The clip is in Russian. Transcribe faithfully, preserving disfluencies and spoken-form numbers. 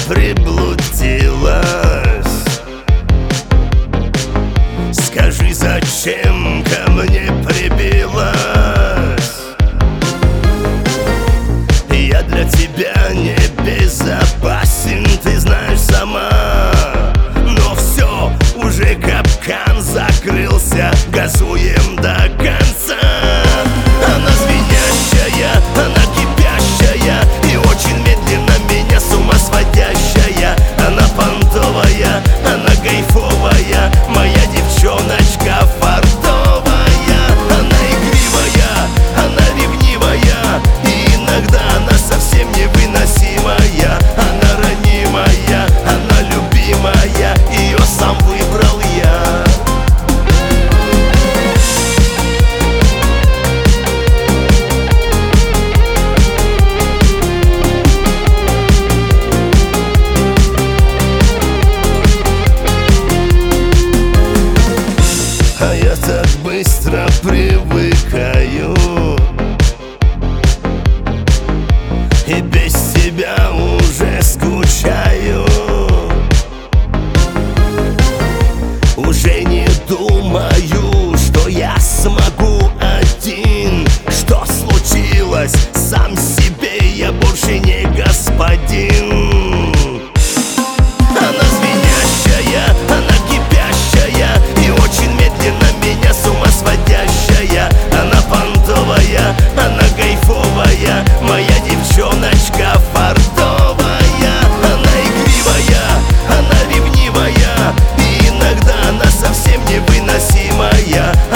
приблудилась. Скажи, зачем ко мне прибилась? Я для тебя не безопасен, ты знаешь сама. Но все, уже капкан закрылся, газуем до конца. Она звенящая, она кипящая и очень медленно меня с ума сводящая. Она понтовая, она кайфовая, моя девчоночка фартовая. Она игривая, она ревнивая, и иногда она совсем невыносимая. Она ранимая, она любимая, ее сам выбрал я. А я так быстро привыкаю, и без тебя уже скучаю. Уже не думаю, что я смогу один. Что случилось? Сам себе я больше не господин. Она звенящая, она кипящая и очень медленно меня с ума сводящая. Она понтовая, она кайфовая, моя девчоночка фартовая. Она игривая, она ревнивая, и иногда она совсем невыносимая.